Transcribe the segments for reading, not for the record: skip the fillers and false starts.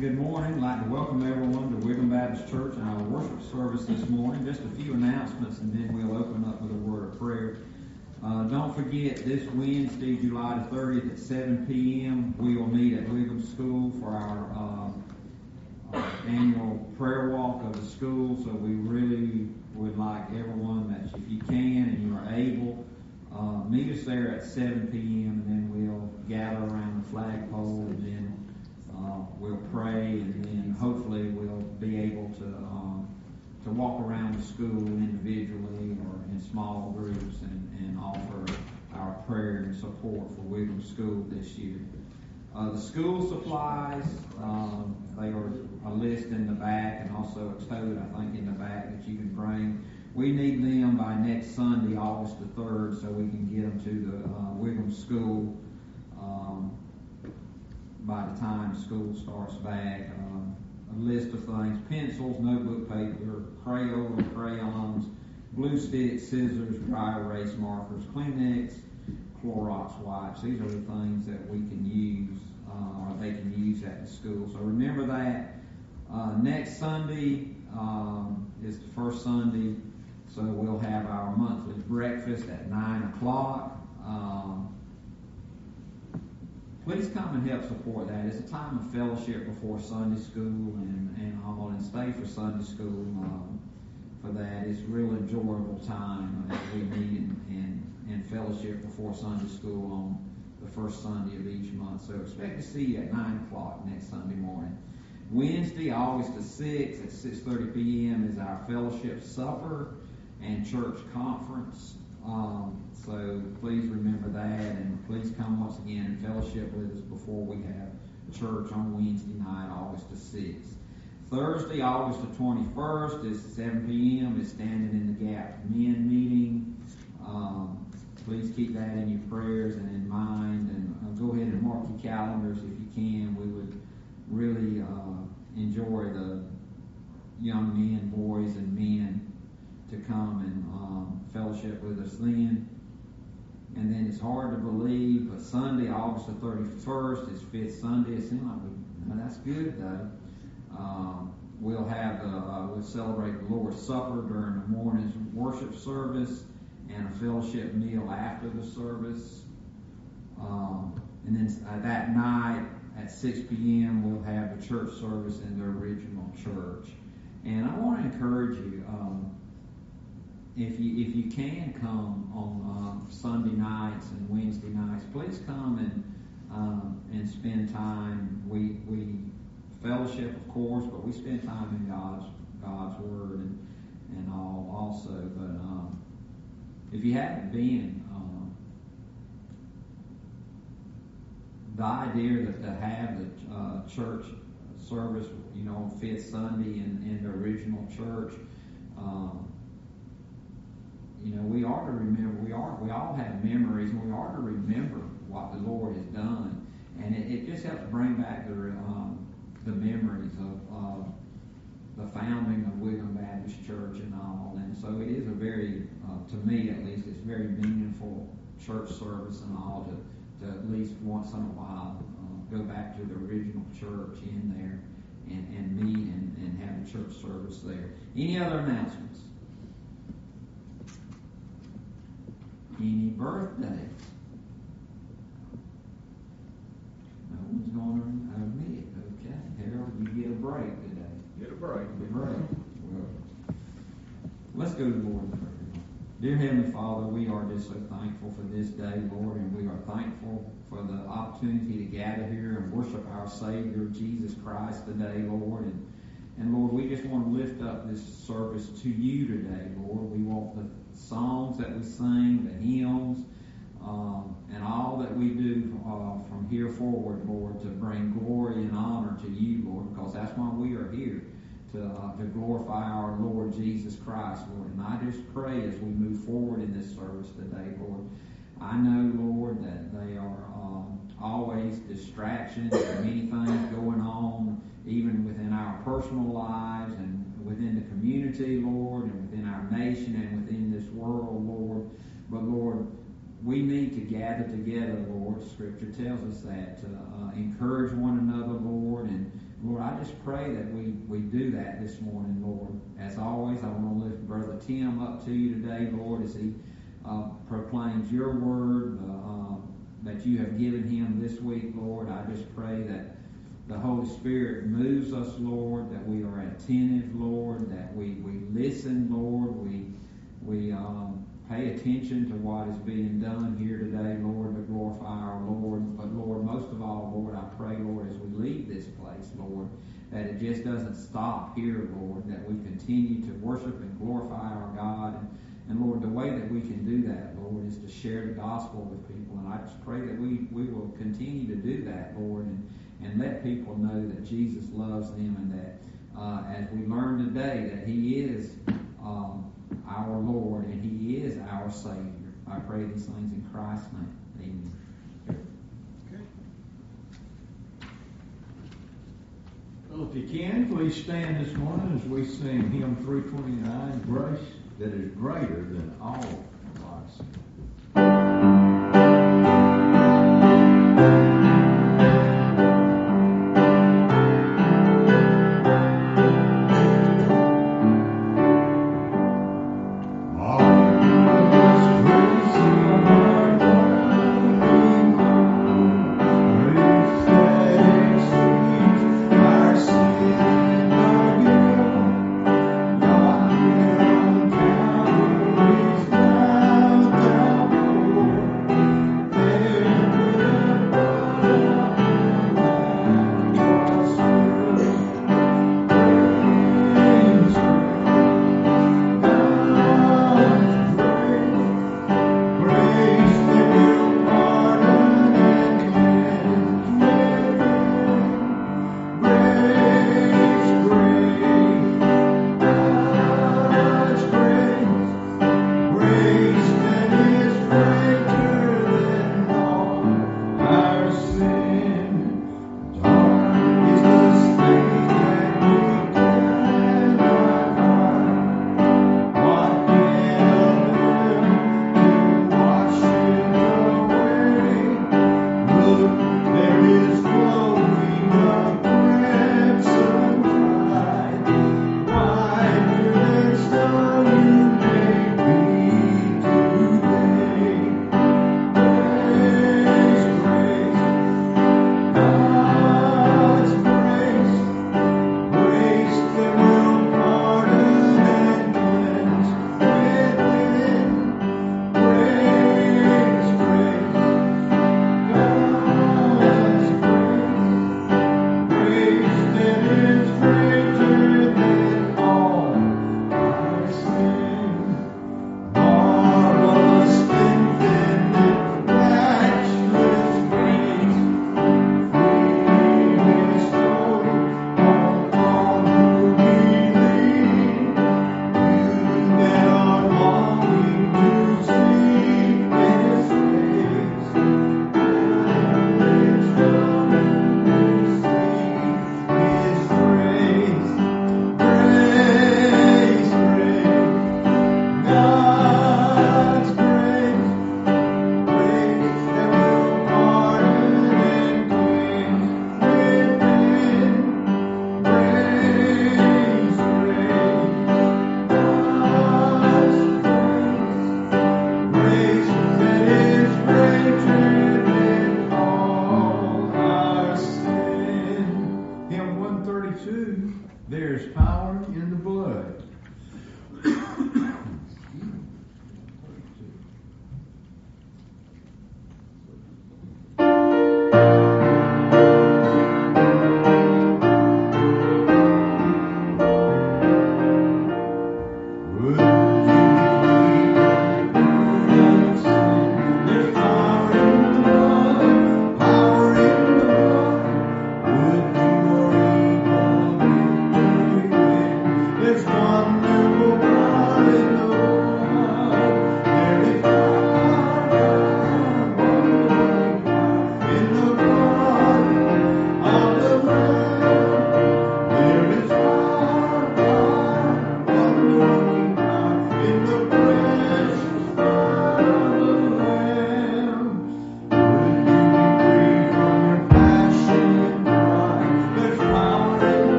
Good morning. I'd like to welcome everyone to Wiggum Baptist Church and our worship service this morning. Just a few announcements and then we'll open up with a word of prayer. Don't forget, this Wednesday, July the 30th at 7 p.m., we will meet at Wiggum School for our annual prayer walk of the school. So we really would like everyone that, if you can and you are able, meet us there at 7 p.m. and then we'll gather around the flagpole and then we'll pray, and then hopefully we'll be able to walk around the school individually or in small groups and offer our prayer and support for Wiggum School this year. The school supplies, they are a list in the back and also a tote, I think, in the back that you can bring. We need them by next Sunday, August the 3rd, so we can get them to the Wiggum School by the time school starts back. A list of things: pencils, notebook paper, Crayola, crayons, glue sticks, scissors, dry erase markers, Kleenex, Clorox wipes. These are the things that we can use or they can use at the school. So remember that. Next Sunday is the first Sunday, so we'll have our monthly breakfast at 9 o'clock. Please come and help support that. It's a time of fellowship before Sunday school and all, and stay for Sunday school for that. It's a real enjoyable time as we meet and fellowship before Sunday school on the first Sunday of each month. So expect to see you at 9 o'clock next Sunday morning. Wednesday, August the 6th at 6:30 p.m. is our fellowship supper and church conference. So please remember that, and please come once again and fellowship with us before we have church on Wednesday night, August the 6th. Thursday, August the 21st is 7 p.m. is Standing in the Gap Men meeting. Please keep that in your prayers and in mind, and go ahead and mark your calendars if you can. We would really enjoy the young men, boys, and men to come and fellowship with us then. And then it's hard to believe, but Sunday, August the 31st is Fifth Sunday. It seems like that's good though. We'll have we'll celebrate the Lord's Supper during the morning's worship service and a fellowship meal after the service. And then that night at 6 p.m. we'll have the church service in the original church. And I want to encourage you. If you can come on Sunday nights and Wednesday nights, please come and spend time. We fellowship, of course, but we spend time in God's Word and all also. But if you haven't been, the idea that to have the church service, on Fifth Sunday in the original church. We are to remember, we all have memories, and we are to remember what the Lord has done. And it just helps bring back the memories of the founding of Wiggum Baptist Church and all. And so it is a very, to me at least, it's very meaningful church service and all to at least once in a while go back to the original church in there and meet and have a church service there. Any other announcements? Any birthdays? No one's going to admit. Okay, Harold, you get a break today. Get a break. Well, let's go to the Lord in prayer. Dear Heavenly Father, we are just so thankful for this day, Lord, and we are thankful for the opportunity to gather here and worship our Savior, Jesus Christ, today, Lord. And Lord, we just want to lift up this service to you today, Lord. We want the songs that we sing, the hymns, and all that we do from here forward, Lord, to bring glory and honor to you, Lord, because that's why we are here, to glorify our Lord Jesus Christ, Lord. And I just pray as we move forward in this service today, Lord, I know, Lord, that they are always distractions and many things going on, even within our personal lives and within the community, Lord, and within our nation and within this world, Lord. But, Lord, we need to gather together, Lord. Scripture tells us that, to encourage one another, Lord. And, Lord, I just pray that we do that this morning, Lord. As always, I want to lift Brother Tim up to you today, Lord, as he proclaims your word that you have given him this week, Lord. I just pray that the Holy Spirit moves us, Lord, that we are attentive, Lord, that we listen, Lord, we pay attention to what is being done here today, Lord, to glorify our Lord. But, Lord, most of all, Lord, I pray, Lord, as we leave this place, Lord, that it just doesn't stop here, Lord, that we continue to worship and glorify our God. And Lord, the way that we can do that, Lord, is to share the gospel with people. And I just pray that we will continue to do that, Lord, and let people know that Jesus loves them, and that as we learn today that He is our Lord and He is our Savior. I pray these things in Christ's name. Amen. Okay. Well, if you can, please stand this morning as we sing hymn 329, Grace That Is Greater Than All Lies. Down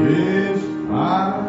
is fire.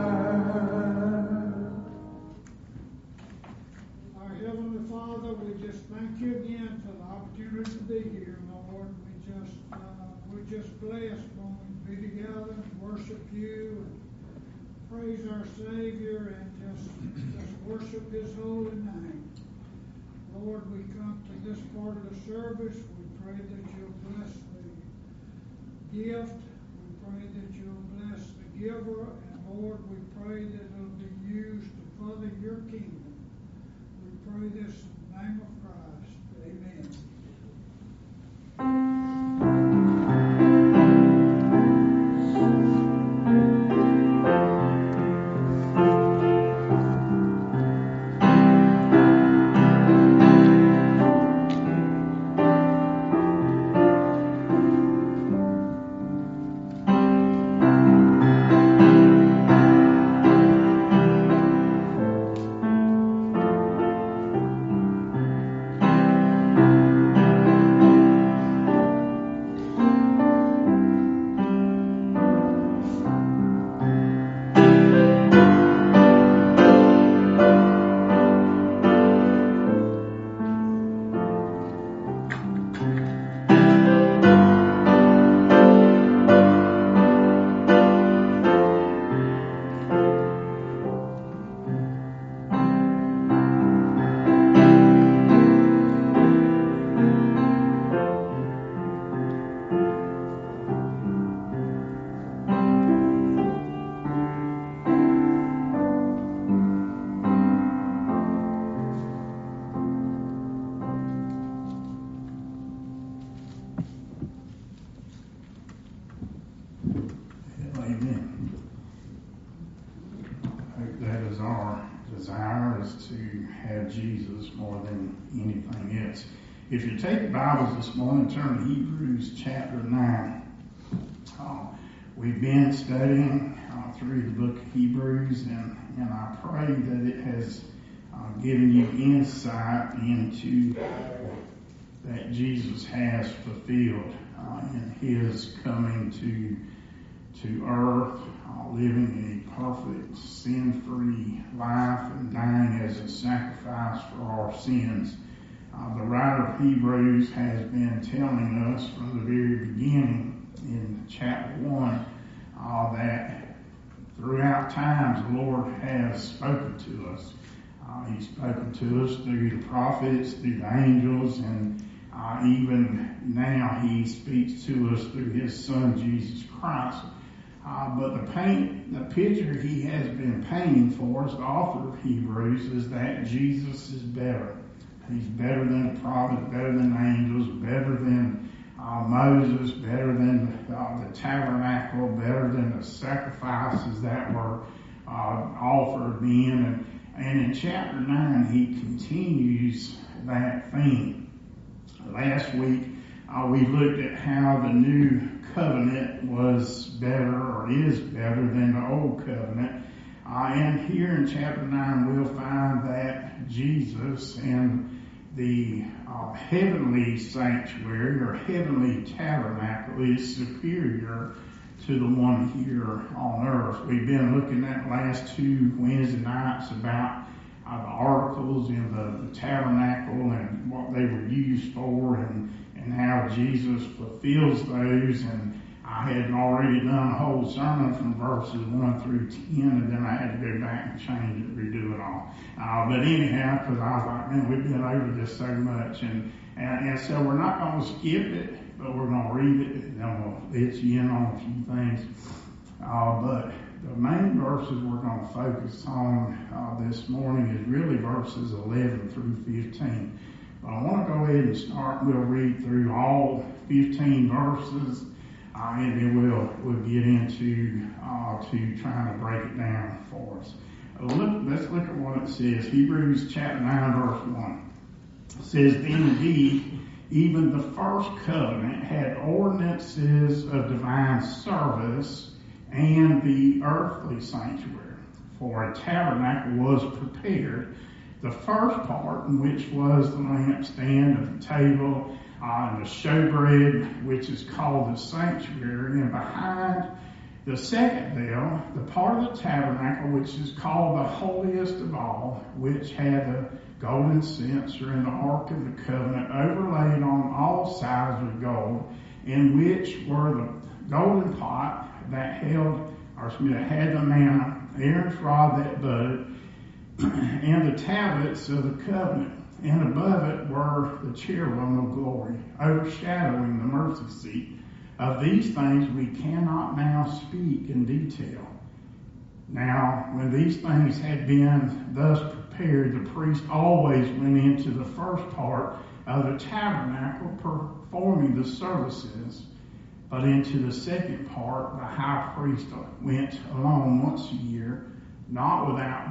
Our Heavenly Father, we just thank you again for the opportunity to be here, Lord. We're just blessed when we be together and worship you and praise our Savior and just worship His holy name. Lord, we come to this part of the service. We pray that you'll bless the gift. We pray that you'll bless the giver. And Lord, we pray that it'll be used to further your kingdom. We pray this in the name of Christ. Amen. Jesus more than anything else. If you take the Bibles this morning, turn to Hebrews chapter 9. We've been studying through the book of Hebrews, and I pray that it has given you insight into that Jesus has fulfilled in His coming to earth, living a perfect, sin-free life and dying as a sacrifice for our sins. The writer of Hebrews has been telling us from the very beginning in chapter 1 that throughout times the Lord has spoken to us. He's spoken to us through the prophets, through the angels, and even now He speaks to us through His Son, Jesus Christ. But the picture He has been painting for us, the author of Hebrews, is that Jesus is better. He's better than the prophets, better than the angels, better than Moses, better than the tabernacle, better than the sacrifices that were offered then. And in chapter 9, he continues that theme. Last week, we looked at how the new covenant was better or is better than the old covenant. And here in chapter 9, we'll find that Jesus and the heavenly sanctuary or heavenly tabernacle is superior to the one here on earth. We've been looking at the last 2 Wednesday nights about the articles in the tabernacle and what they were used for and how Jesus fulfills those. And I had already done a whole sermon from verses 1 through 10, and then I had to go back and change it, redo it all. But anyhow, because I was like, man, we've been over this so much. And so we're not going to skip it, but we're going to read it, and then we'll let you in on a few things. But the main verses we're going to focus on this morning is really verses 11 through 15. But I want to go ahead and start. We'll read through all 15 verses, and then we'll get into to trying to break it down for us. Let's look at what it says. Hebrews chapter 9, verse 1. It says, "Then indeed, even the first covenant had ordinances of divine service and the earthly sanctuary. For a tabernacle was prepared, the first part, in which was the lampstand and the table, and the showbread, which is called the sanctuary, and behind The second veil, the part of the tabernacle which is called the holiest of all, which had the golden censer and the ark of the covenant overlaid on all sides with gold, in which were the golden pot that had the manna, Aaron's rod that budded, and the tablets of the covenant. And above it were the cherubim of glory, overshadowing the mercy seat. Of these things we cannot now speak in detail. Now, when these things had been thus prepared, the priest always went into the first part of the tabernacle, performing the services. But into the second part, the high priest went alone once a year, not without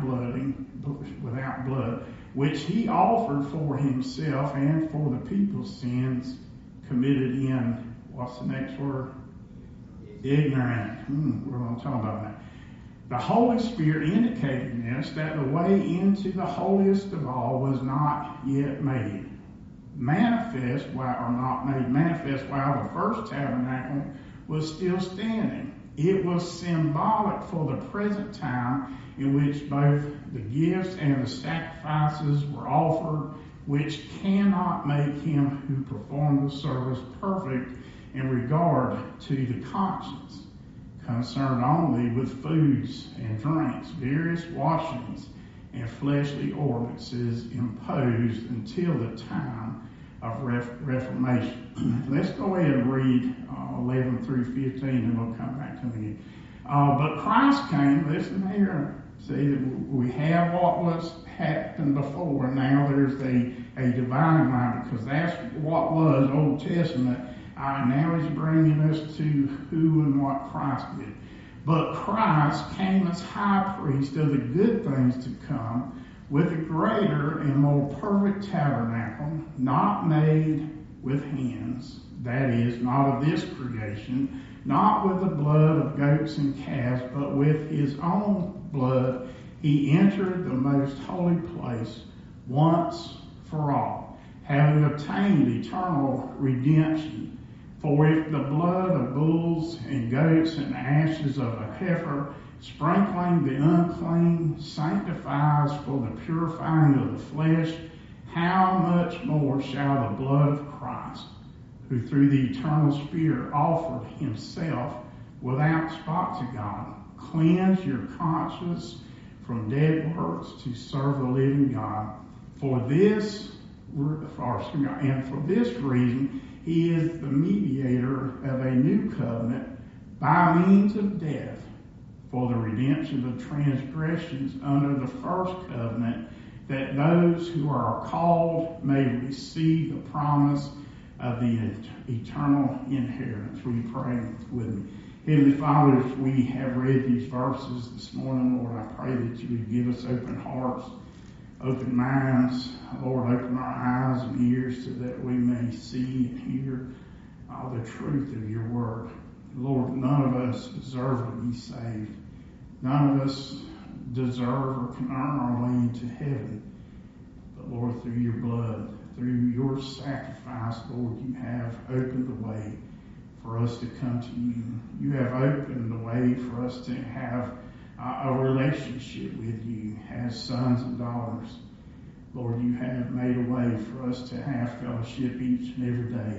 blood, which he offered for himself and for the people's sins committed in, what's the next word? Ignorant. We're going to talk about that. The Holy Spirit indicated this, that the way into the holiest of all was not yet made manifest while the first tabernacle was still standing. It was symbolic for the present time in which both the gifts and the sacrifices were offered, which cannot make him who performed the service perfect in regard to the conscience, concerned only with foods and drinks, various washings, and fleshly ordinances imposed until the time of Reformation. Let's go ahead and read 11 through 15, and we'll come back to it again. But Christ came, listen here, see that we have what was happened before. Now there's a divine line, because that's what was Old Testament. Now he's bringing us to who and what Christ did. But Christ came as high priest of the good things to come, with a greater and more perfect tabernacle, not made with hands, that is, not of this creation, not with the blood of goats and calves, but with his own blood he entered the most holy place once for all, having obtained eternal redemption. For if the blood of bulls and goats and the ashes of a heifer, sprinkling the unclean, sanctifies for the purifying of the flesh, how much more shall the blood of Christ, who through the eternal Spirit offered himself without spot to God, cleanse your conscience from dead works to serve the living God. For this reason, he is the mediator of a new covenant by means of death, for the redemption of transgressions under the first covenant, that those who are called may receive the promise of the eternal inheritance. Will you pray with me? Heavenly Father, as we have read these verses this morning, Lord, I pray that you would give us open hearts, open minds, Lord, open our eyes and ears so that we may see and hear the truth of your word. Lord, none of us deserve to be saved. None of us deserve or can earn our way into heaven. But Lord, through your blood, through your sacrifice, Lord, you have opened the way for us to come to you. You have opened the way for us to have a relationship with you as sons and daughters. Lord, you have made a way for us to have fellowship each and every day.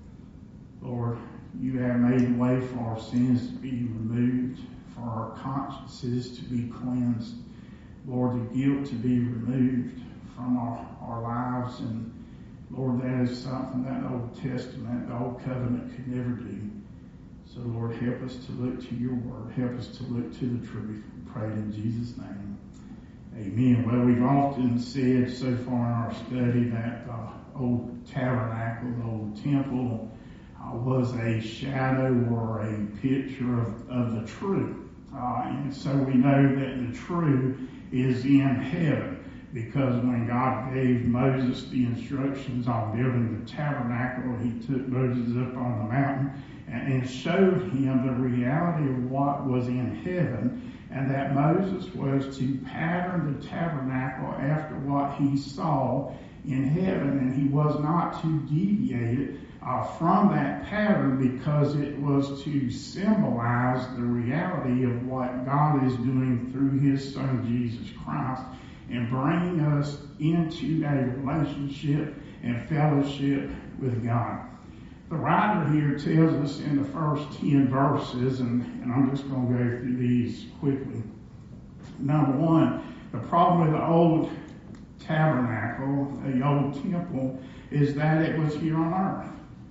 Lord, you have made a way for our sins to be removed, for our consciences to be cleansed. Lord, the guilt to be removed from our lives. And Lord, that is something that the Old Testament, the Old Covenant could never do. So Lord, help us to look to your word. Help us to look to the truth. We pray in Jesus' name. Amen. Well, we've often said so far in our study that the old tabernacle, the old temple, was a shadow or a picture of the true. And so we know that the true is in heaven, because when God gave Moses the instructions on building the tabernacle, he took Moses up on the mountain and showed him the reality of what was in heaven, and that Moses was to pattern the tabernacle after what he saw in heaven, and he was not to deviate it from that pattern because it was to symbolize the reality of what God is doing through His Son Jesus Christ and bringing us into a relationship and fellowship with God. The writer here tells us in the first 10 verses, and I'm just going to go through these quickly. Number one, the problem with the old tabernacle, the old temple, is that it was here on earth.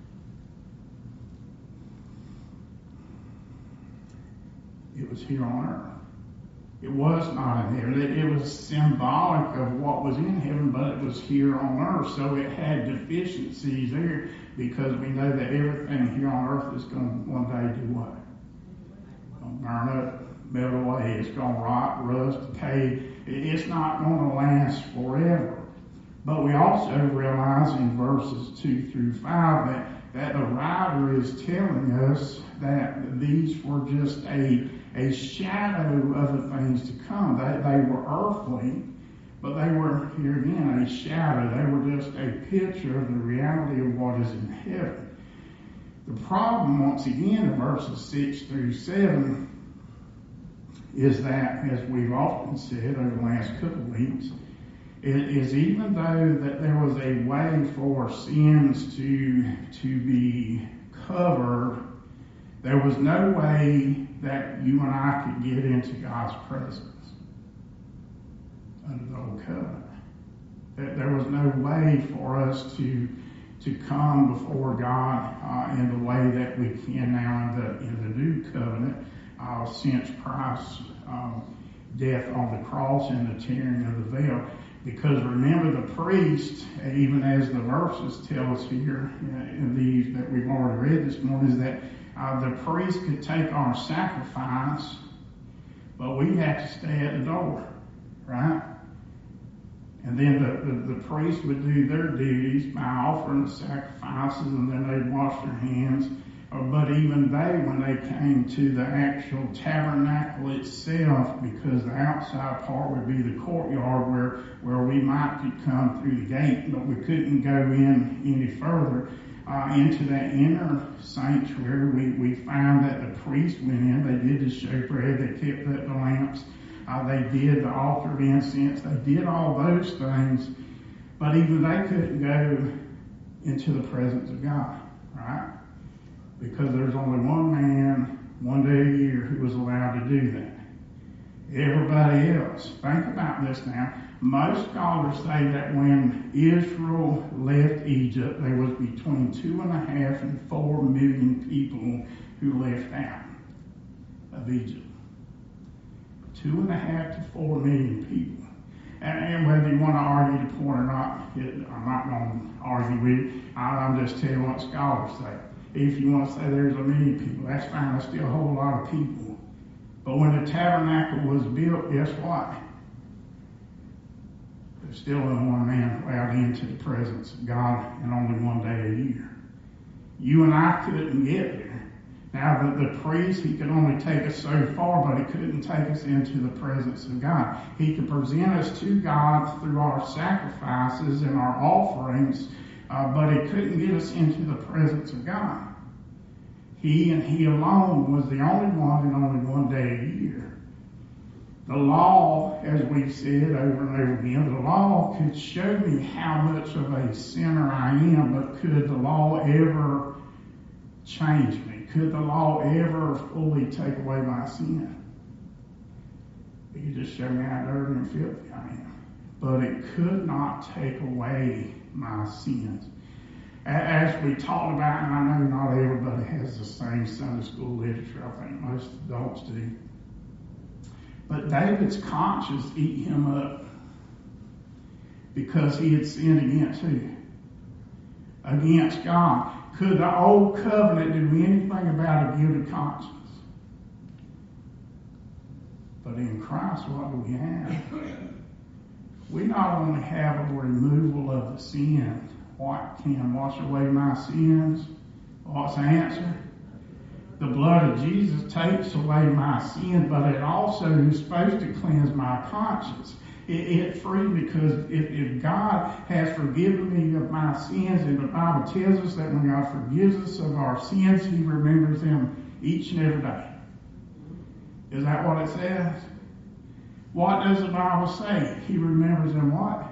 It was here on earth. It was not in heaven. It was symbolic of what was in heaven, but it was here on earth. So it had deficiencies there because we know that everything here on earth is going to one day do what? Going to burn up, melt away. It's going to rot, rust, decay. It's not going to last forever. But we also realize in verses 2 through 5 that the writer is telling us that these were just a shadow of the things to come. They were earthly, but they were, here again, a shadow. They were just a picture of the reality of what is in heaven. The problem, once again, in verses 6 through 7, is that, as we've often said over the last couple of weeks, is even though that there was a way for sins to be covered, there was no way that you and I could get into God's presence under the old covenant. There was no way for us to come before God in the way that we can now in the new covenant since Christ's death on the cross and the tearing of the veil. Because remember, the priest, even as the verses tell us here in these that we've already read this morning, is that the priest could take our sacrifice, but we have to stay at the door, right? And then the priest would do their duties by offering the sacrifices, and then they'd wash their hands. But even they, when they came to the actual tabernacle itself, because the outside part would be the courtyard where we might could come through the gate, but we couldn't go in any further into that inner sanctuary. We found that the priest went in, they did the showbread, they kept up the lamps, they did the altar of incense, they did all those things, but even they couldn't go into the presence of God, right? Because there's only one man, one day a year, who was allowed to do that. Everybody else, think about this now. Most scholars say that when Israel left Egypt, there was between 2.5 and 4 million people who left out of Egypt. 2.5 to 4 million people. And whether you want to argue the point or not, I'm not going to argue with you. I'm just telling you what scholars say. If you want to say there's a million people, that's fine. That's still a whole lot of people. But when the tabernacle was built, guess what? There's still only one man allowed into the presence of God, and only one day a year. You and I couldn't get there. Now, the priest, he could only take us so far, but he couldn't take us into the presence of God. He could present us to God through our sacrifices and our offerings, but he couldn't get us into the presence of God. He and he alone was the only one and only one day a year. The law, as we've said over and over again, the law could show me how much of a sinner I am, but could the law ever change me? Could the law ever fully take away my sin? It could just show me how dirty and filthy I am. But it could not take away my sins. As we talked about, and I know not everybody has the same Sunday school literature, I think most adults do. But David's conscience ate him up because he had sinned against who? Against God. Could the old covenant do anything about a guilty conscience? But in Christ, what do we have? We not only have a removal of the sin. What can wash away my sins? What's the answer? The blood of Jesus takes away my sin, but it also is supposed to cleanse my conscience. It's free because if God has forgiven me of my sins, and the Bible tells us that when God forgives us of our sins, He remembers them each and every day. Is that what it says? What does the Bible say? He remembers them what?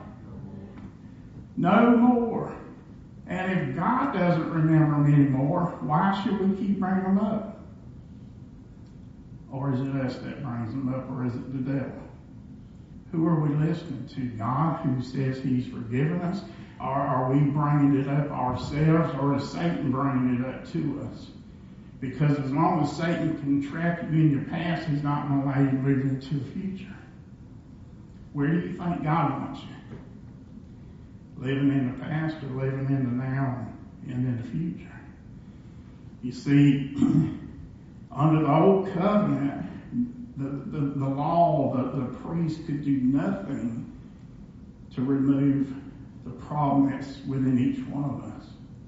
No more. And if God doesn't remember them anymore, why should we keep bringing them up? Or is it us that brings them up, or is it the devil? Who are we listening to? God, who says He's forgiven us? Or are we bringing it up ourselves, or is Satan bringing it up to us? Because as long as Satan can trap you in your past, he's not going to allow you to move into the future. Where do you think God wants you? Living in the past, or living in the now and in the future? You see, under the old covenant, the law, the priest could do nothing to remove the problem that's within each one of us,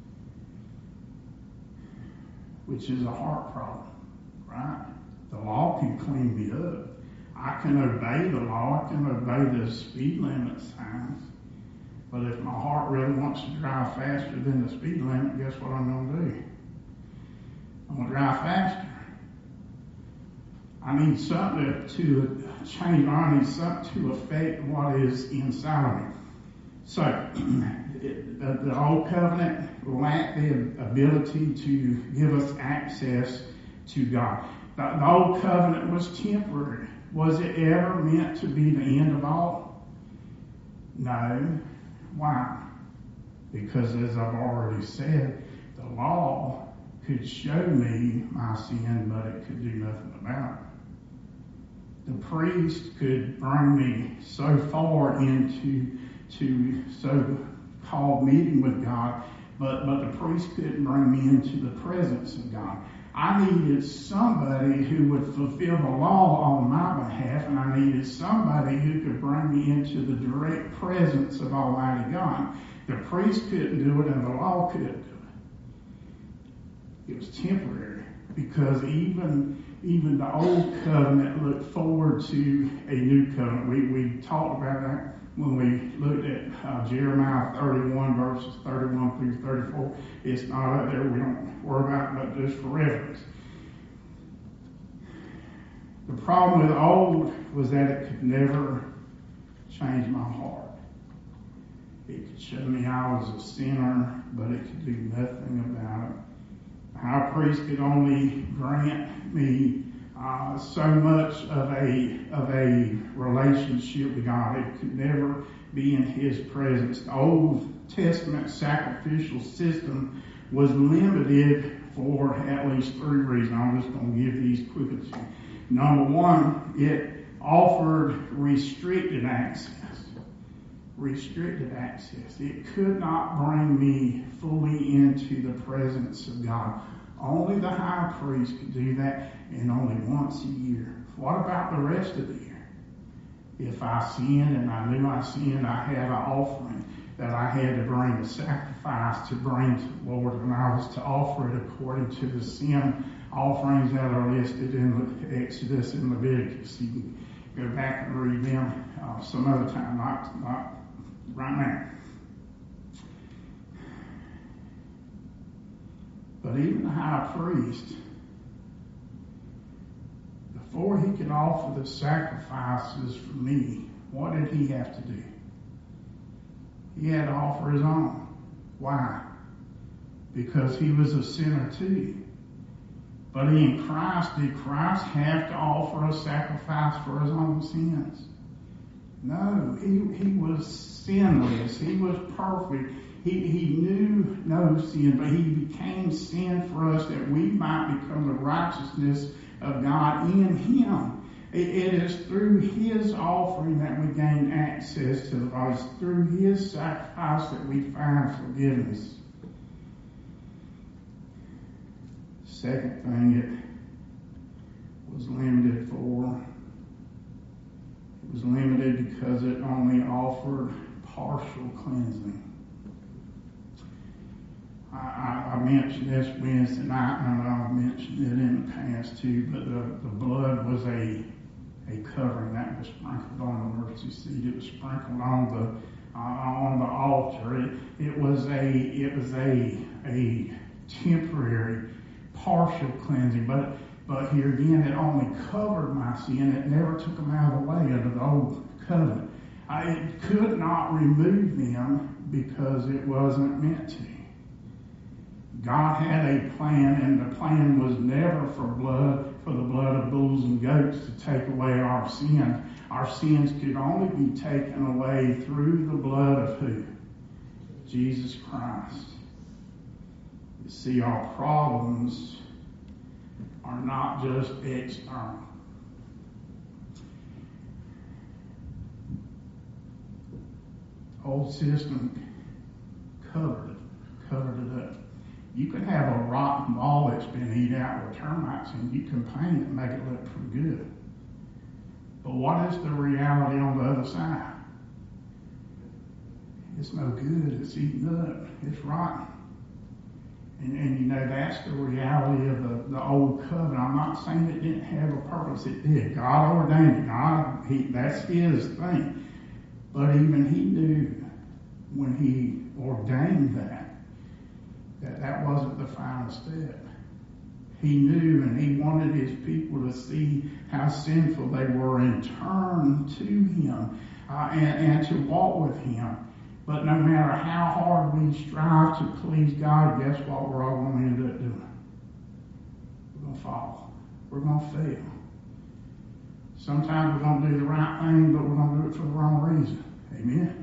which is a heart problem, right? The law can clean me up. I can obey the law. I can obey the speed limit signs. But if my heart really wants to drive faster than the speed limit, guess what I'm going to do? I'm going to drive faster. I need something to change. I need something to affect what is inside of me. So, the old covenant lacked the ability to give us access to God. The old covenant was temporary. Was it ever meant to be the end of all? No. Why? Because as I've already said, the law could show me my sin, but it could do nothing about it. The priest could bring me so far into so-called meeting with God, but the priest couldn't bring me into the presence of God. I needed somebody who would fulfill the law on my behalf, and I needed somebody who could bring me into the direct presence of Almighty God. The priest couldn't do it, and the law couldn't do it. It was temporary, because even the old covenant looked forward to a new covenant. We talked about that when we looked at Jeremiah 31 verses 31 through 34. It's not up there. We don't worry about it, but just for reference. The problem with the old was that it could never change my heart. It could show me I was a sinner, but it could do nothing about it. The high priest could only grant me so much of a relationship with God. It could never be in His presence. The Old Testament sacrificial system was limited for at least 3 reasons. I'm just going to give these quickly. Number one, it offered restricted access. Restricted access. It could not bring me fully into the presence of God. Only the high priest could do that, and only once a year. What about the rest of the year? If I sinned and I knew I sinned, I had an offering that I had to bring, a sacrifice to bring to the Lord, and I was to offer it according to the sin offerings that are listed in Exodus and Leviticus. You can go back and read them some other time, not right now. But even the high priest, before he could offer the sacrifices for me, what did he have to do? He had to offer his own. Why? Because he was a sinner too. But in Christ, did Christ have to offer a sacrifice for his own sins? No, he was sinless. He was perfect. He knew no sin, but he became sin for us that we might become the righteousness of God in him. It is through his offering that we gain access to the Father. It's through his sacrifice that we find forgiveness. Second thing it was limited for, it was limited because it only offered partial cleansing. I mentioned this Wednesday night, and I've mentioned it in the past too, but the blood was a a covering that was sprinkled on the mercy seat. It was sprinkled on the altar. It was a temporary, partial cleansing, but here again, it only covered my sin. It never took them out of the way under the old covenant. It could not remove them because it wasn't meant to. God had a plan, and the plan was never for the blood of bulls and goats to take away our sin. Our sins could only be taken away through the blood of who? Jesus Christ. You see, our problems are not just external. Old system covered it up. You can have a rotten wall that's been eaten out with termites, and you can paint it and make it look pretty good. But what is the reality on the other side? It's no good. It's eaten up. It's rotten. And you know, that's the reality of the old covenant. I'm not saying it didn't have a purpose. It did. God ordained it. That's His thing. But even He knew when He ordained that wasn't the final step. He knew, and He wanted His people to see how sinful they were and turn to Him and to walk with Him. But no matter how hard we strive to please God, guess what we're all going to end up doing? We're going to fall. We're going to fail. Sometimes we're going to do the right thing, but we're going to do it for the wrong reason. Amen?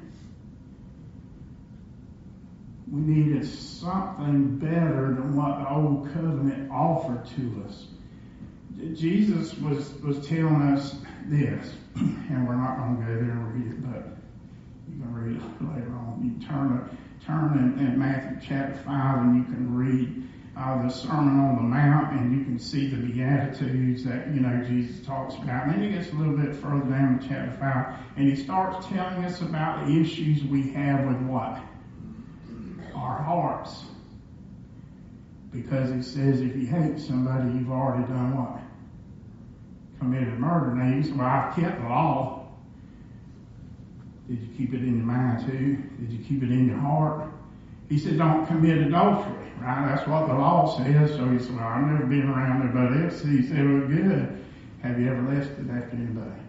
We needed something better than what the old covenant offered to us. Jesus was telling us this, and we're not going to go there and read it, but you can read it later on. You turn in Matthew chapter 5, and you can read the Sermon on the Mount, and you can see the Beatitudes that, Jesus talks about. And then he gets a little bit further down in chapter 5, and he starts telling us about the issues we have with what? Our hearts. Because he says if you hate somebody, you've already done what? Committed murder. Now you say, well, I've kept the law. Did you keep it in your mind too? Did you keep it in your heart? He said, don't commit adultery, right? That's what the law says. So he said, well, I've never been around anybody else. He said, well, good. Have you ever lusted after anybody?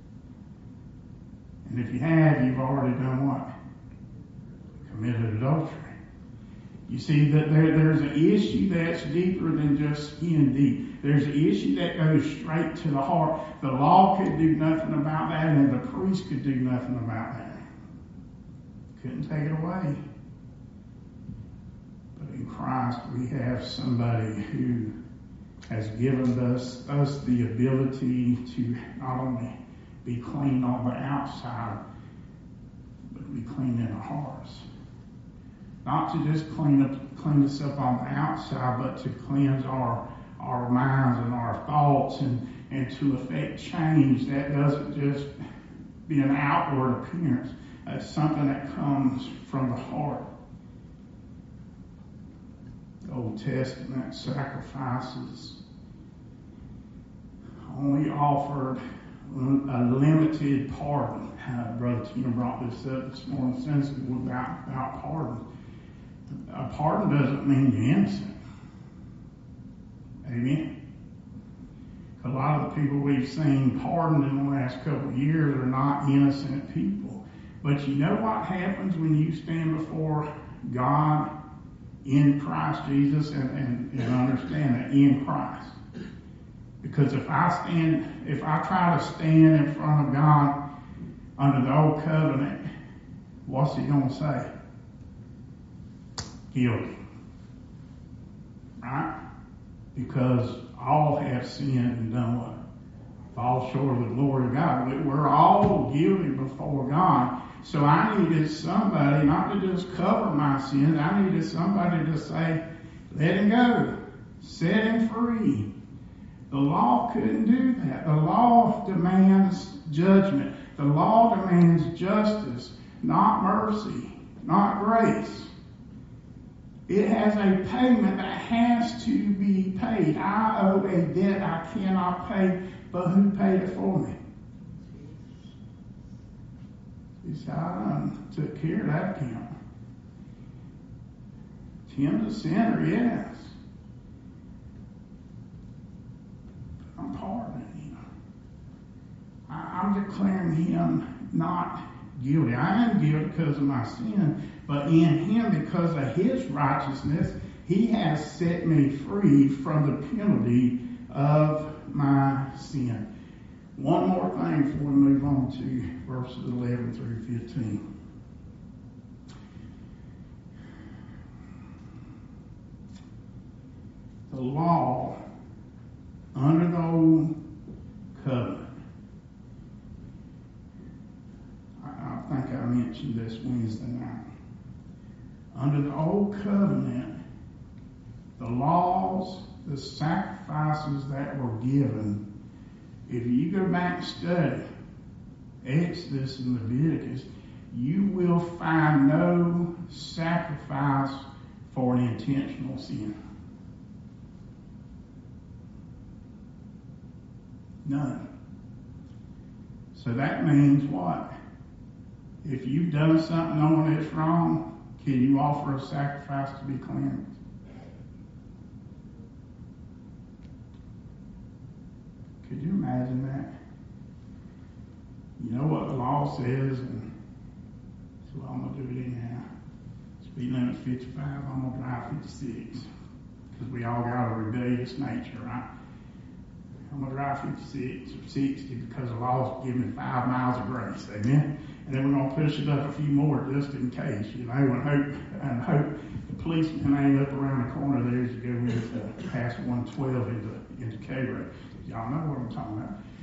And if you have, you've already done what? Committed adultery. You see that there's an issue that's deeper than just skin deep. There's an issue that goes straight to the heart. The law could do nothing about that, and the priest could do nothing about that. Couldn't take it away. But in Christ, we have somebody who has given us the ability to not only be clean on the outside, but be clean in our hearts. Not to just clean us up on the outside, but to cleanse our minds and our thoughts and to effect change. That doesn't just be an outward appearance. That's something that comes from the heart. The Old Testament sacrifices only offered a limited pardon. Brother Tim brought this up this morning sensibly about pardon. A pardon doesn't mean you're innocent. Amen? A lot of the people we've seen pardoned in the last couple of years are not innocent people. But you know what happens when you stand before God in Christ Jesus and understand that in Christ? Because if I try to stand in front of God under the old covenant, what's He going to say? Guilty. Right? Because all have sinned and done what? Fall short of the glory of God. We're all guilty before God. So I needed somebody not to just cover my sins. I needed somebody to say, let him go. Set him free. The law couldn't do that. The law demands judgment. The law demands justice, not mercy, not grace. It has a payment that has to be paid. I owe a debt I cannot pay but who paid it for me? He said, I took care of that account. Tim's a sinner, yes. I'm pardoning him. I'm declaring him not guilty. I am guilty because of my sin, but in him, because of his righteousness, he has set me free from the penalty of my sin. One more thing before we move on to verses 11 through 15. The law under the old covenant. I think I mentioned this Wednesday night. Under the old covenant, the laws, the sacrifices that were given, if you go back and study Exodus and Leviticus, you will find no sacrifice for an intentional sin. None. So that means what? If you've done something knowing it's wrong, can you offer a sacrifice to be cleansed? Could you imagine that? You know what the law says, and so I'm going to do it anyhow. Speed limit 55, I'm going to drive 56. Because we all got a rebellious nature, right? I'm going to drive 56 or 60 because the law's giving me 5 miles of grace. Amen? And then we're going to push it up a few more just in case, you know, and hope the policeman ain't up around the corner there as you go into past 112 into K-Road. Y'all know what I'm talking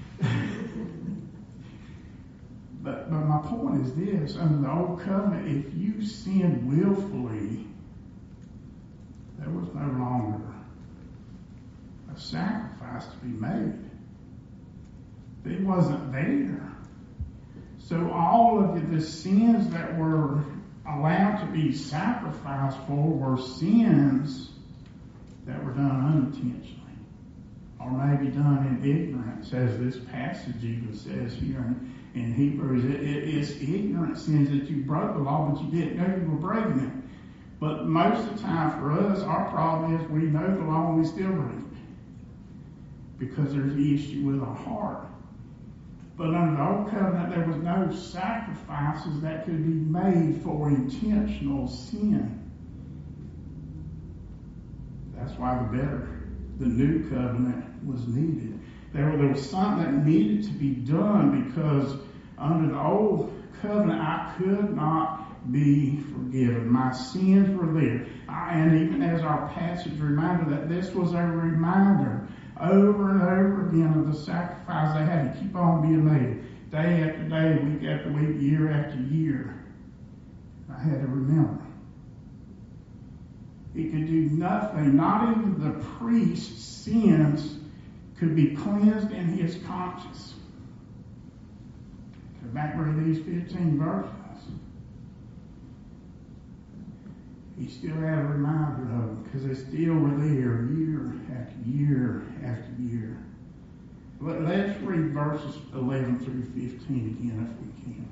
about. But my point is this: under the old covenant, if you sinned willfully, there was no longer a sacrifice to be made. It wasn't there. So all of the sins that were allowed to be sacrificed for were sins that were done unintentionally, or maybe done in ignorance, as this passage even says here in Hebrews. It's ignorant sins that you broke the law, but you didn't know you were breaking it. But most of the time for us, our problem is we know the law and we still break it, because there's the issue with our heart. But under the old covenant, there was no sacrifices that could be made for intentional sin. That's why the new covenant was needed. There was something that needed to be done, because under the old covenant, I could not be forgiven. My sins were there. And even as our passage reminded, that this was a reminder over and over again of the sacrifice they had to keep on being made, day after day, week after week, year after year. I had to remember. It could do nothing. Not even the priest's sins could be cleansed in his conscience. Go back and read these 15 verses. He still had a reminder of them, because they still were there year after year after year. Let's read verses 11 through 15 again if we can.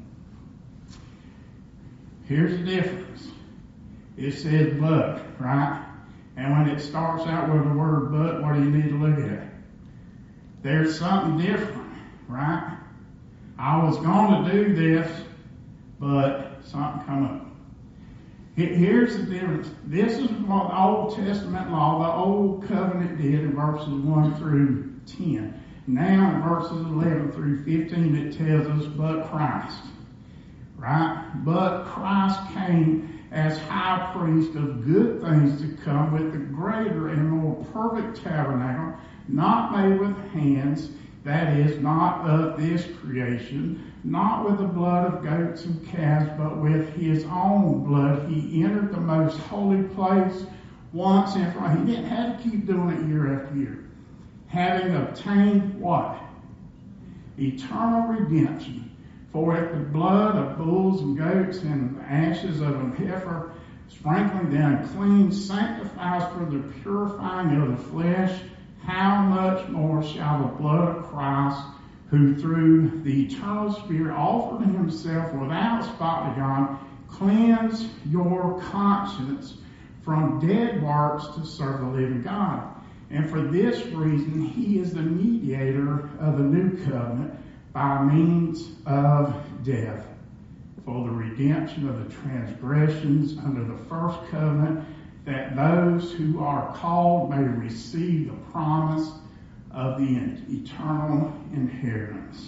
Here's the difference. It says but, right? And when it starts out with the word but, what do you need to look at? There's something different, right? I was going to do this, but something come up. Here's the difference. This is what the Old Testament law, the Old Covenant did in verses 1 through 10. Now in verses 11 through 15 it tells us, but Christ. Right? But Christ came as high priest of good things to come, with the greater and more perfect tabernacle, not made with hands, that is, not of this creation, not with the blood of goats and calves, but with his own blood. He entered the most holy place once and for all. He didn't have to keep doing it year after year. Having obtained what? Eternal redemption. For if the blood of bulls and goats and the ashes of a heifer, sprinkling the unclean, sanctifies for the purifying of the flesh, how much more shall the blood of Christ, who through the eternal Spirit offered himself without spot to God, cleanse your conscience from dead works to serve the living God. And for this reason, he is the mediator of the new covenant by means of death, for the redemption of the transgressions under the first covenant, that those who are called may receive the promise of the eternal inheritance.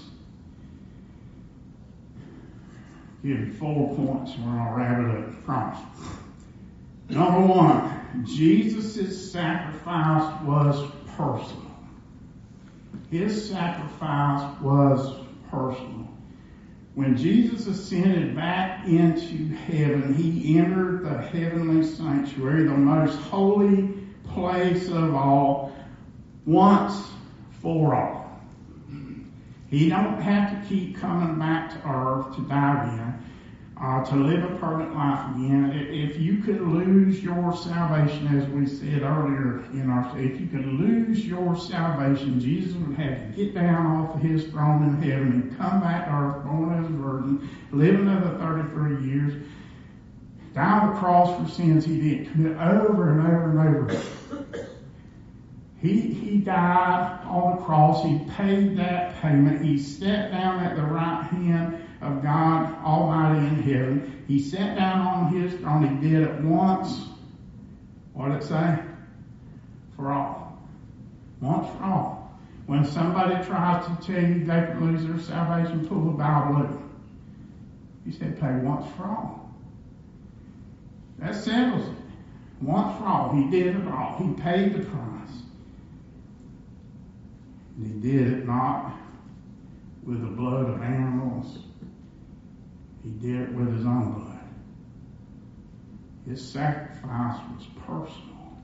Give you 4 points and we're going to wrap it up, I promise. Number 1, Jesus' sacrifice was personal. His sacrifice was personal. When Jesus ascended back into heaven, he entered the heavenly sanctuary, the most holy place of all, once for all. He don't have to keep coming back to earth to die again, to live a perfect life again. If you could lose your salvation, as we said earlier in our, if you could lose your salvation, Jesus would have to get down off of his throne in heaven and come back to earth, born as a virgin, live another 33 years, die on the cross for sins he did, commit over and over and over. He died on the cross. He paid that payment. He sat down at the right hand of God Almighty in heaven. He sat down on his throne. He did it once. What did it say? For all. Once for all. When somebody tries to tell you they can lose their salvation, pull the Bible up. He said pay once for all. That settles it. Once for all. He did it all. He paid the price. And he did it not with the blood of animals. He did it with his own blood. His sacrifice was personal.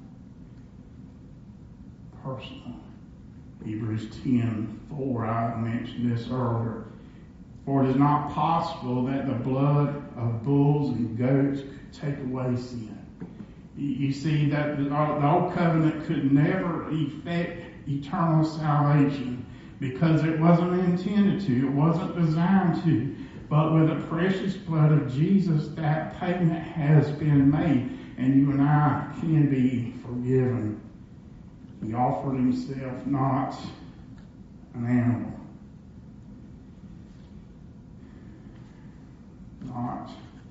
Personal. Hebrews 10:4, I mentioned this earlier. For it is not possible that the blood of bulls and goats could take away sin. You see that the old covenant could never effect eternal salvation because it wasn't intended to, it wasn't designed to. But with the precious blood of Jesus, that payment has been made, and you and I can be forgiven. He offered himself, not an animal, not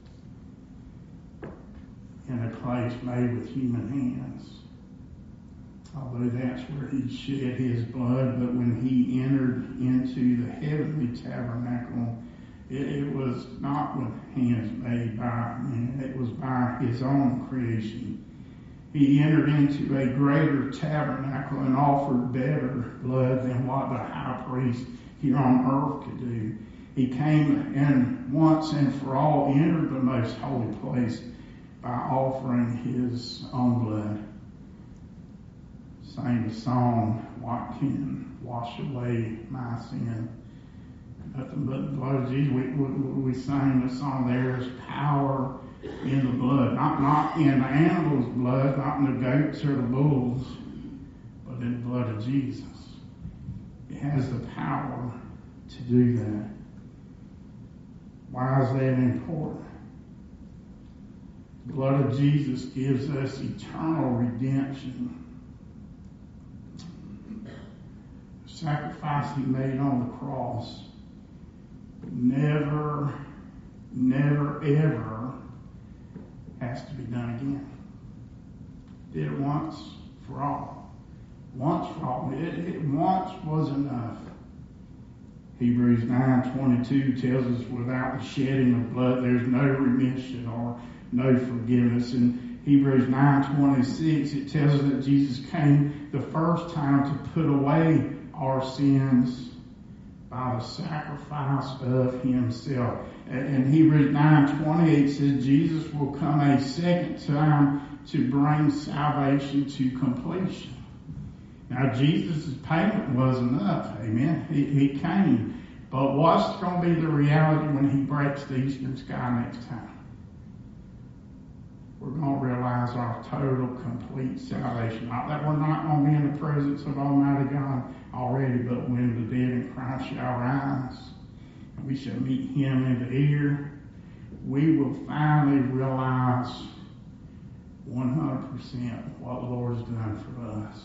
in a place made with human hands. Although that's where he shed his blood, but when he entered into the heavenly tabernacle, it was not with hands made by men, it was by his own creation. He entered into a greater tabernacle and offered better blood than what the high priest here on earth could do. He came and once and for all entered the most holy place by offering his own blood. Sang the song, what can wash away my sin? Nothing but the blood of Jesus. We sang the song, there's power in the blood. Not in the animal's blood, not in the goats or the bulls, but in the blood of Jesus. It has the power to do that. Why is that important? The blood of Jesus gives us eternal redemption. The sacrifice he made on the cross never, ever has to be done again. Did it once for all. Once for all. It once was enough. Hebrews 9:22 tells us without the shedding of blood there's no remission or no forgiveness. In Hebrews 9:26 it tells us that Jesus came the first time to put away our sins by the sacrifice of himself. And Hebrews 9:28 says Jesus will come a second time to bring salvation to completion. Now Jesus' payment was enough, amen. He came. But what's going to be the reality when he breaks the eastern sky next time? we're going to realize our total, complete salvation. Not that we're not going to be in the presence of Almighty God already, but when the dead in Christ shall rise, and we shall meet Him in the air, we will finally realize 100% what the Lord has done for us.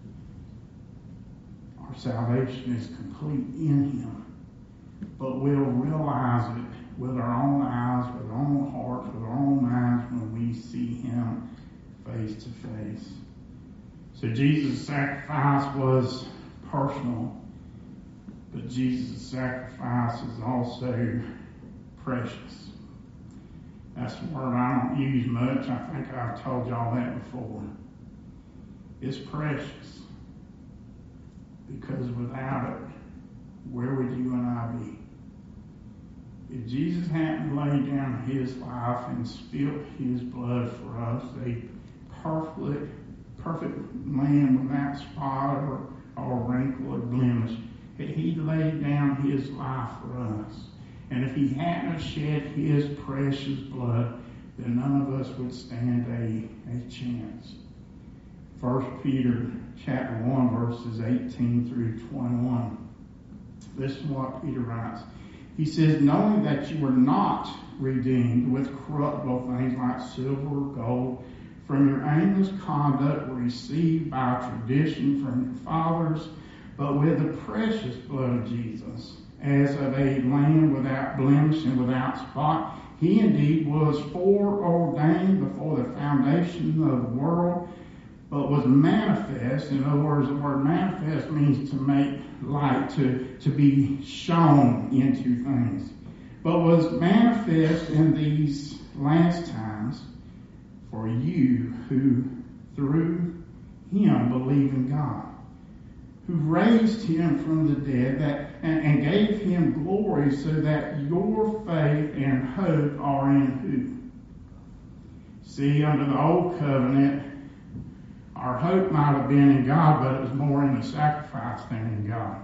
Our salvation is complete in Him, but we'll realize it with our own eyes, with our own hearts, with our own minds when we see Him face to face. So Jesus' sacrifice was personal, but Jesus' sacrifice is also precious. That's a word I don't use much. I think I've told y'all that before. It's precious, because without it, where would you and I be? If Jesus hadn't laid down His life and spilled His blood for us, a perfect Lamb without spot or wrinkle or blemish, He laid down His life for us. And if He hadn't shed His precious blood, then none of us would stand a chance. 1 Peter chapter 1, verses 18 through 21. Listen to what Peter writes. He says, knowing that you were not redeemed with corruptible things like silver or gold from your aimless conduct received by tradition from your fathers, but with the precious blood of Jesus, as of a lamb without blemish and without spot. He indeed was foreordained before the foundation of the world, but was manifest. In other words, the word manifest means to make light, to be shown into things. But was manifest in these last times for you who through Him believe in God, who raised Him from the dead and gave Him glory, so that your faith and hope are in who? See, under the old covenant, our hope might have been in God, but it was more in the sacrifice than in God.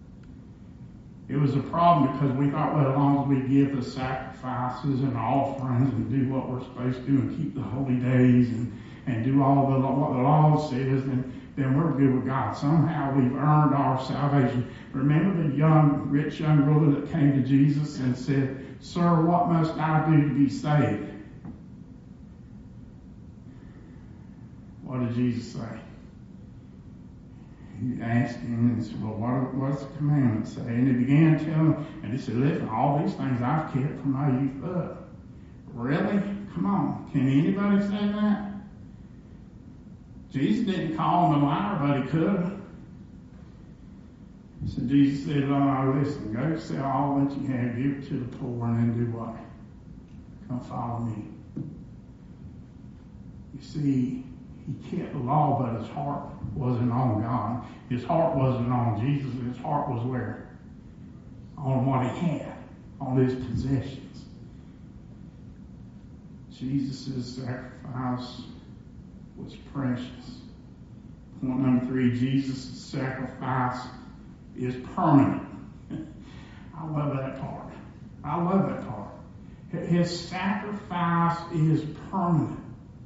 It was a problem because we thought, well, as long as we give the sacrifices and offerings and do what we're supposed to do and keep the holy days and do all what the law says, then we're good with God. Somehow we've earned our salvation. Remember the rich young ruler that came to Jesus and said, Sir, what must I do to be saved? What did Jesus say? He asked him and said, well, what does the commandment say? And he began to tell him, and he said, listen, all these things I've kept from my youth up. Really? Come on. Can anybody say that? Jesus didn't call him a liar, but he could. So Jesus said, oh, listen, go sell all that you have, give it to the poor, and then do what? Come follow me. You see, he kept the law, but his heart wasn't on God. His heart wasn't on Jesus. His heart was where? On what he had, on his possessions. Jesus' sacrifice was precious. Point number 3, Jesus' sacrifice is permanent. I love that part. I love that part. His sacrifice is permanent.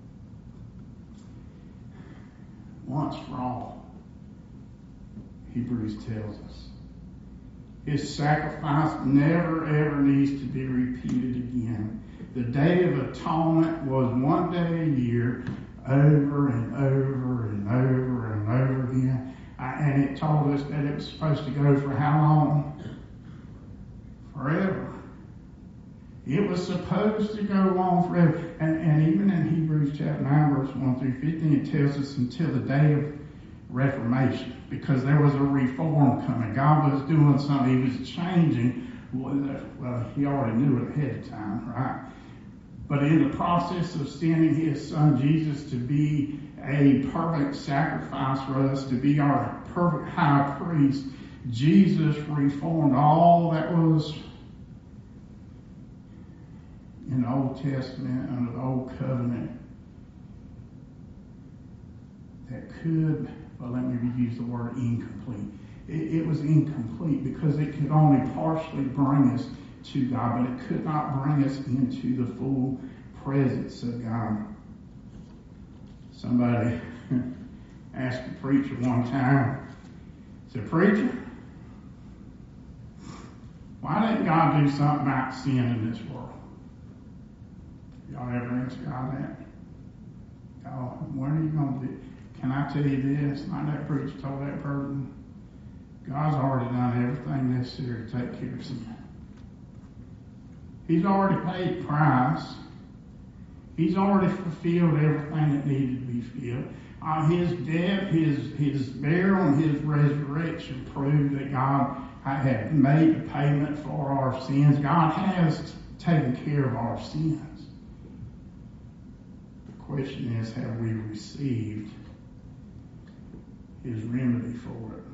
Once for all, Hebrews tells us. His sacrifice never ever needs to be repeated again. The Day of Atonement was one day a year, over and over and over and over again. And it told us that it was supposed to go for how long? Forever. It was supposed to go on forever. And even in Hebrews chapter 9, verse 1 through 15, it tells us until the day of Reformation, because there was a reform coming. God was doing something. He was changing. Well, he already knew it ahead of time, right? But in the process of sending his son Jesus to be a perfect sacrifice for us, to be our perfect high priest, Jesus reformed all that was in the Old Testament, under the Old Covenant, that could, well, let me use the word incomplete. It was incomplete because it could only partially bring us to God, but it could not bring us into the full presence of God. Somebody asked a preacher one time, said, "Preacher, why didn't God do something about sin in this world?" Y'all ever ask God that? Oh, what are you going to do? Can I tell you this? Like that preacher told that person, God's already done everything necessary to take care of sin. He's already paid the price. He's already fulfilled everything that needed to be fulfilled. His death, his burial, and his resurrection proved that God had made the payment for our sins. God has taken care of our sins. The question is, have we received his remedy for it?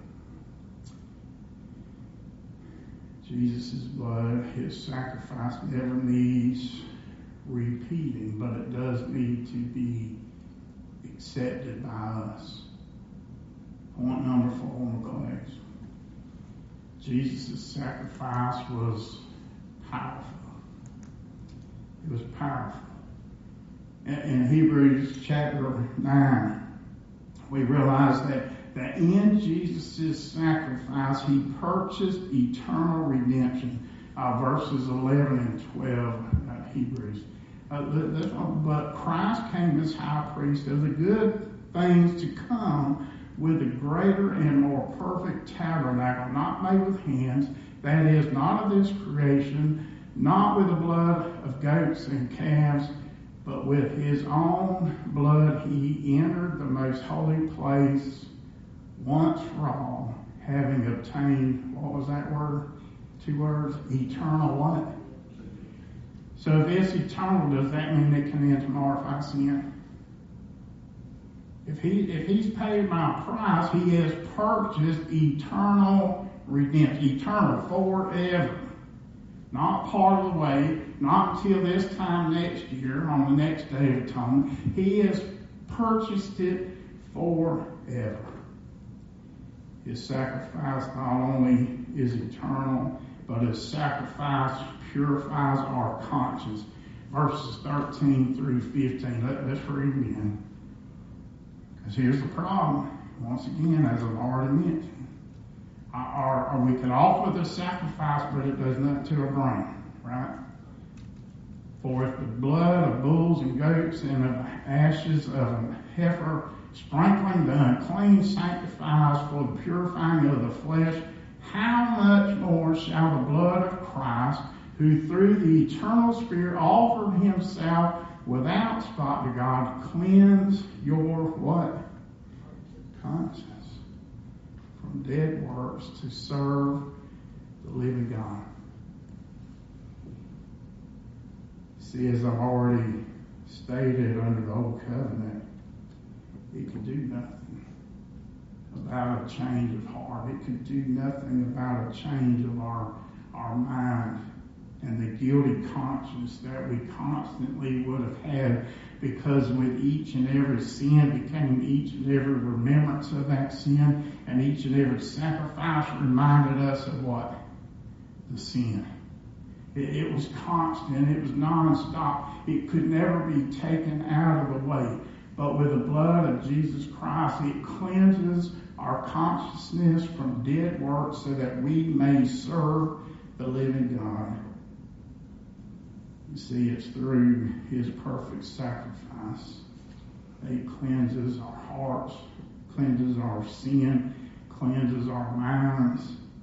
Jesus' blood, his sacrifice never needs repeating, but it does need to be accepted by us. Point number 4 on the class. Jesus' sacrifice was powerful. It was powerful. In Hebrews chapter 9, we realize that in Jesus' sacrifice, he purchased eternal redemption. Verses 11 and 12, Hebrews. But Christ came as high priest of the good things to come with a greater and more perfect tabernacle, not made with hands, that is, not of this creation, not with the blood of goats and calves, but with his own blood he entered the most holy place once for all, having obtained, what was that word? 2 words, eternal what? So if it's eternal, does that mean it can end tomorrow if I sin? If he's paid my price, he has purchased eternal redemption, eternal, forever. Not part of the way, not until this time next year, on the next day of atonement. He has purchased it forever. His sacrifice not only is eternal, but his sacrifice purifies our conscience. Verses 13 through 15. Let's read again. Because here's the problem. Once again, as I've already mentioned. We can offer the sacrifice, but it does nothing to our brain, right? For if the blood of bulls and goats and of ashes of a heifer sprinkling the unclean sanctifies for the purifying of the flesh, how much more shall the blood of Christ, who through the eternal Spirit offered himself without spot to God, cleanse your what? Conscience from dead works to serve the living God. See, as I've already stated, under the old covenant, it could do nothing about a change of heart. It could do nothing about a change of our mind and the guilty conscience that we constantly would have had, because with each and every sin became each and every remembrance of that sin, and each and every sacrifice reminded us of what? The sin. It was constant. It was nonstop. It could never be taken out of the way. But with the blood of Jesus Christ, it cleanses our consciousness from dead works so that we may serve the living God. You see, it's through his perfect sacrifice that he cleanses our hearts, cleanses our sin, cleanses our minds.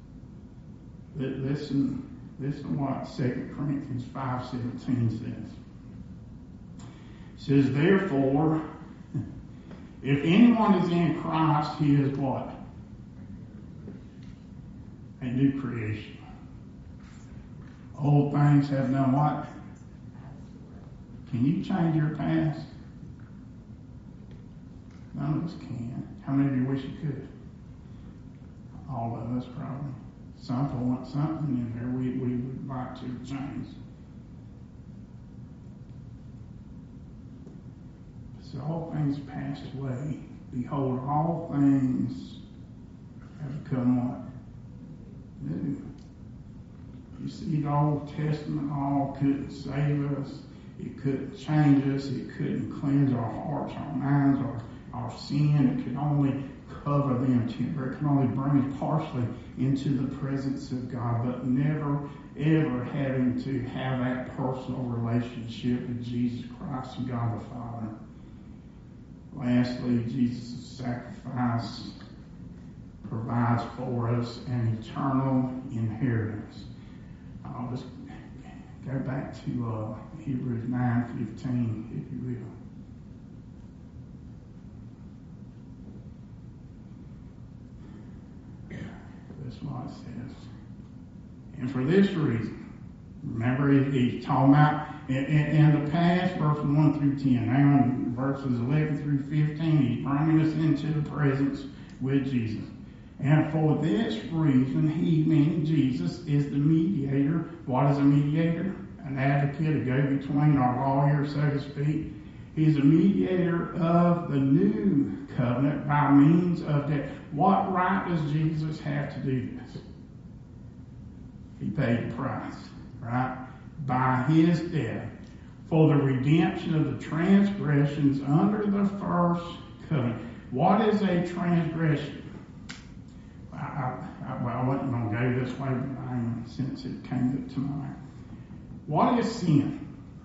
Listen what 2 Corinthians 5:17 says. It says, therefore, if anyone is in Christ, he is what? A new creation. Old things have done what? Can you change your past? None of us can. How many of you wish you could? All of us probably. Some want something in there we would like to change. So all things passed away. Behold, all things have become what? New. You see, the Old Testament all couldn't save us. It couldn't change us. It couldn't cleanse our hearts, our minds, our sin. It could only cover them temporarily. It can only bring us partially into the presence of God, but never, ever having to have that personal relationship with Jesus Christ and God the Father. Lastly, Jesus' sacrifice provides for us an eternal inheritance. I'll just go back to Hebrews 9:15, if you will. That's what it says. And for this reason, remember he's talking about in the past, verses 1 through 10. Now in verses 11 through 15, he's bringing us into the presence with Jesus. And for this reason, he, meaning Jesus, is the mediator. What is a mediator? An advocate, a go-between, our lawyer, so to speak. He's a mediator of the new covenant by means of death. What right does Jesus have to do this? He paid the price, right? By his death for the redemption of the transgressions under the first covenant. What is a transgression? I wasn't going to go this way, but I am, since it came to mind. What is sin?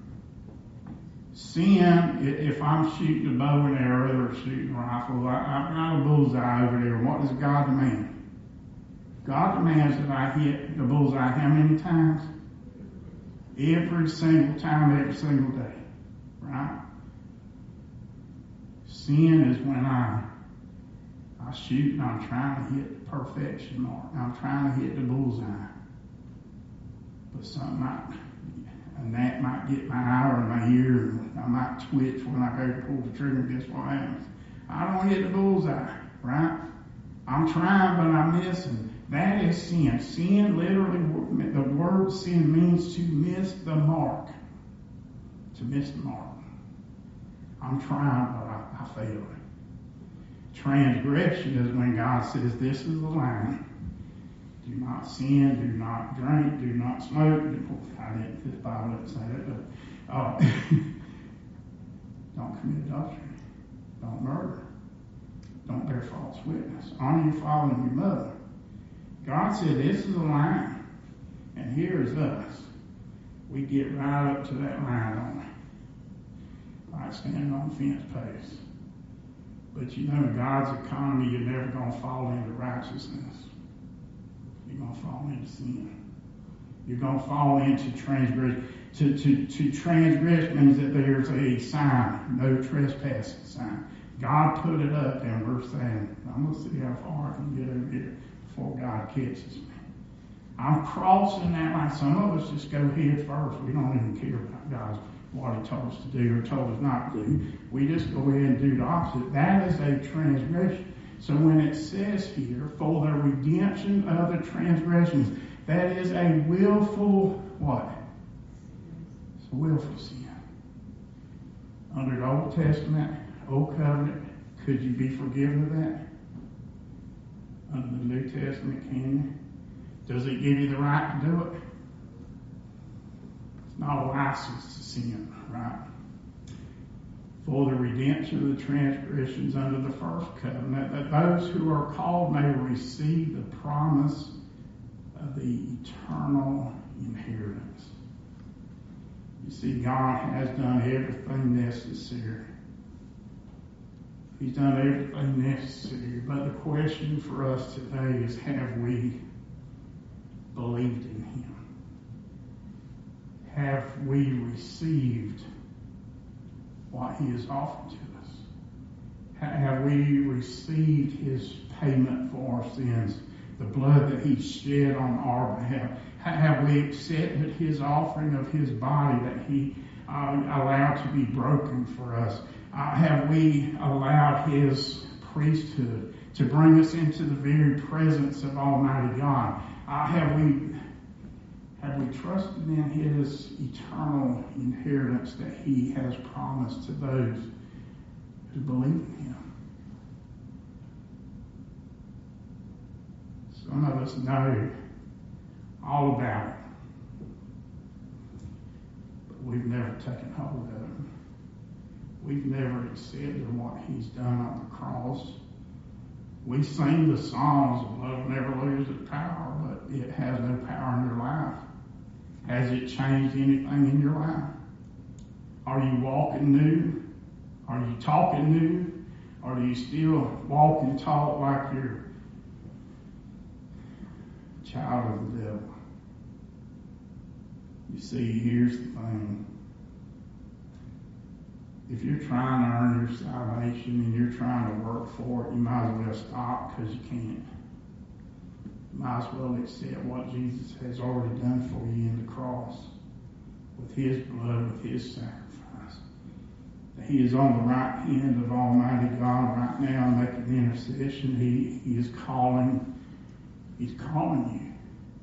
Sin, if I'm shooting a bow and arrow or shooting a rifle, I've got a bullseye over there. What does God demand? God demands that I hit the bullseye how many times? Every single time, every single day. Right? Sin is when I shoot and I'm trying to hit the perfection mark. I'm trying to hit the bullseye. But something a gnat might get my eye or my ear, and I might twitch when I go to pull the trigger. Guess what happens? I don't hit the bullseye, right? I'm trying, but I'm missing. That is sin. Sin, literally, the word sin means to miss the mark. To miss the mark. I'm trying, but I failed. Transgression is when God says, this is the line. Do not sin, do not drink, do not smoke. This Bible didn't say that, but don't commit adultery. Don't murder. Don't bear false witness. Honor your father and your mother. God said this is a line, and here is us. We get right up to that line, don't we? Like standing on the fence post. But you know, in God's economy, you're never going to fall into righteousness. You're going to fall into sin. You're going to fall into transgression. To transgress means that there's a sign, no trespassing sign. God put it up, and we're saying, I'm going to see how far I can get over here before God catches me. I'm crossing that line. Some of us just go head first. We don't even care about God's what he told us to do or told us not to do. We just go ahead and do the opposite. That is a transgression. So when it says here, for the redemption of the transgressions, that is a willful what? It's a willful sin. Under the Old Testament, Old Covenant, could you be forgiven of that? Under the New Testament, can you? Does it give you the right to do it? It's not a license to sin, right? For the redemption of the transgressions under the first covenant, that those who are called may receive the promise of the eternal inheritance. You see, God has done everything necessary. He's done everything necessary. But the question for us today is, have we believed in Him? Have we received what He has offered to us? Have we received His payment for our sins, the blood that He shed on our behalf? Have we accepted His offering of His body that He allowed to be broken for us? Have we allowed His priesthood to bring us into the very presence of Almighty God? Have we trusted in His eternal inheritance that He has promised to those who believe in Him? Some of us know all about it, but we've never taken hold of him. We've never accepted what he's done on the cross. We sing the songs of love never loses its power, but it has no power in your life. Has it changed anything in your life? Are you walking new? Are you talking new? Or do you still walk and talk like you're a child of the devil? You see, here's the thing. If you're trying to earn your salvation and you're trying to work for it, you might as well stop, because you can't. You might as well accept what Jesus has already done for you in the cross, with his blood, with his sacrifice. That he is on the right hand of Almighty God right now making intercession. He is calling. He's calling you.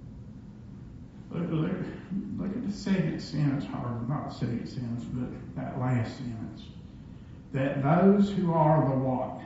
Look at the second sentence, or not the second sentence, but that last sentence. That those who are the what?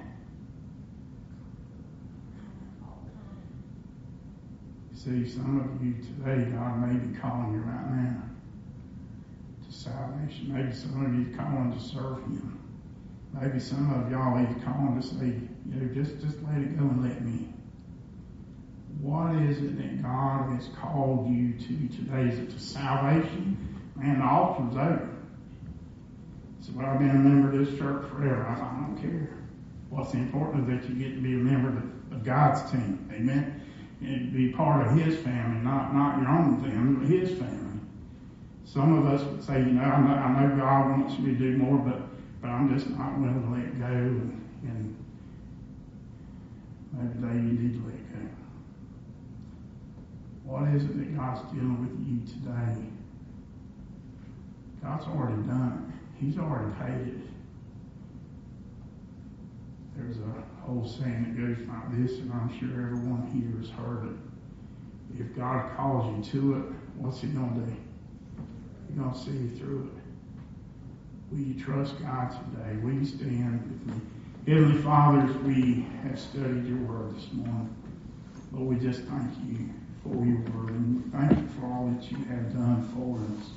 See, some of you today, God may be calling you right now to salvation. Maybe some of you are calling to serve him. Maybe some of y'all are calling to say, just let it go and let me. What is it that God has called you to today? Is it to salvation? Man, the altar's open. So, well, I've been a member of this church forever. I don't care. What's important is that you get to be a member of God's team. Amen? And be part of his family, not your own family, but his family. Some of us would say, I know God wants me to do more, but I'm just not willing to let go. And maybe today you need to let go. What is it that God's dealing with you today? God's already done it. He's already paid it. There's a old saying that goes like this, and I'm sure everyone here has heard it. If God calls you to it, what's he going to do? He's going to see you through it. Will you trust God today? Will you stand with me? Heavenly Father, as we have studied your word this morning, Lord, we just thank you for your word, and thank you for all that you have done for us.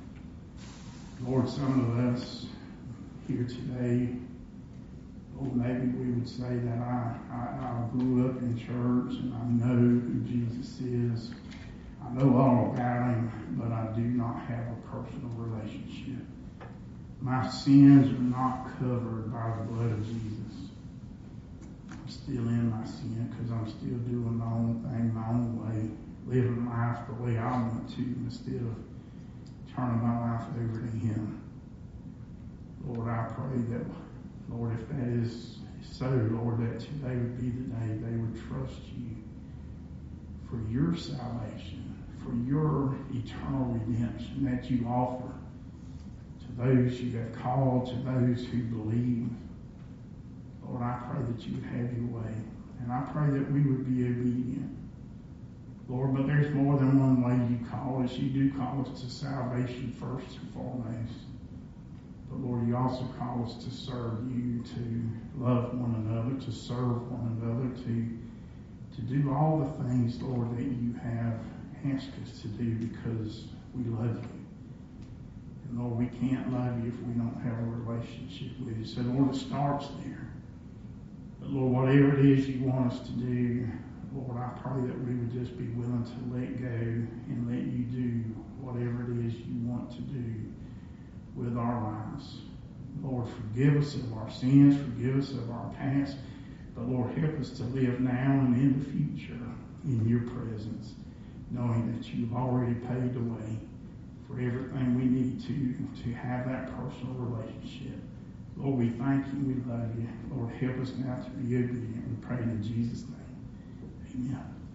Lord, some of us here today, Lord, maybe we would say that I grew up in church and I know who Jesus is. I know all about him, but I do not have a personal relationship. My sins are not covered by the blood of Jesus. I'm still in my sin because I'm still doing my own thing, my own way, living life the way I want to instead of turning my life over to him. Lord, I pray that, Lord, if that is so, Lord, that today would be the day they would trust you for your salvation, for your eternal redemption that you offer to those you have called, to those who believe. Lord, I pray that you would have your way. And I pray that we would be obedient. Lord, but there's more than one way you call us. You do call us to salvation first and foremost. But Lord, you also call us to serve you, to love one another, to serve one another, to do all the things, Lord, that you have asked us to do because we love you. And Lord, we can't love you if we don't have a relationship with you. So Lord, it starts there. But Lord, whatever it is you want us to do, Lord, I pray that we would just be willing to let go and let you do whatever it is you want to do with our lives. Lord, forgive us of our sins, forgive us of our past, but Lord, help us to live now and in the future in your presence, knowing that you've already paid the way for everything we need to have that personal relationship. Lord, we thank you, we love you. Lord, help us now to be obedient. We pray in Jesus' name. Amen.